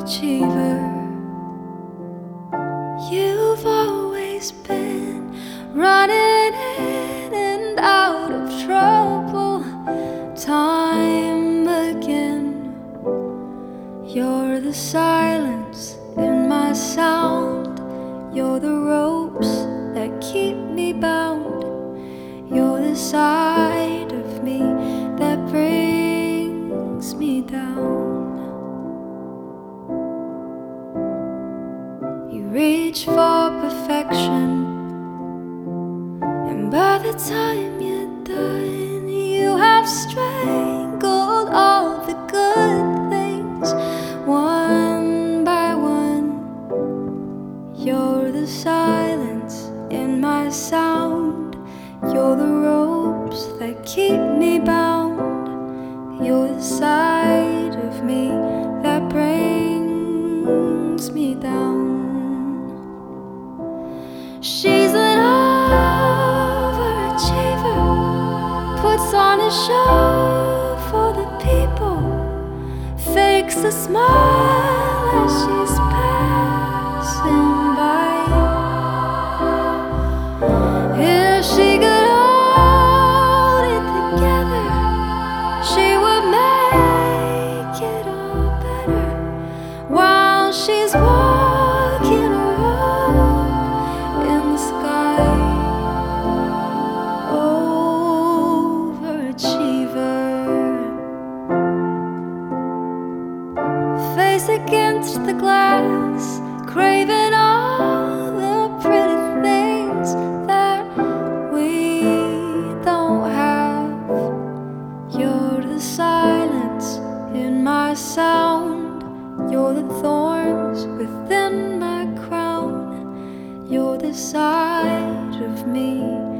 overachiever. You've always been running in and out of trouble time again. You're the silence in my sound. You're the ropes that keep me bound. You're the side of me that brings me down. You reach for perfection, and by the time you're done, you have strangled all the good things one by one. You're the silence in my sound. You're the ropes that keep me bound. You're the side of me that brings me down. She's an overachiever, puts on a show for the people, fakes a smile as she's passing by. If she could hold it together, she would make it all better while she's walking around in the sky. Overachiever, face against the glass, craving all the pretty things that we don't have. You're the silence in my sound. You're the thorns within my crown. You're the side of me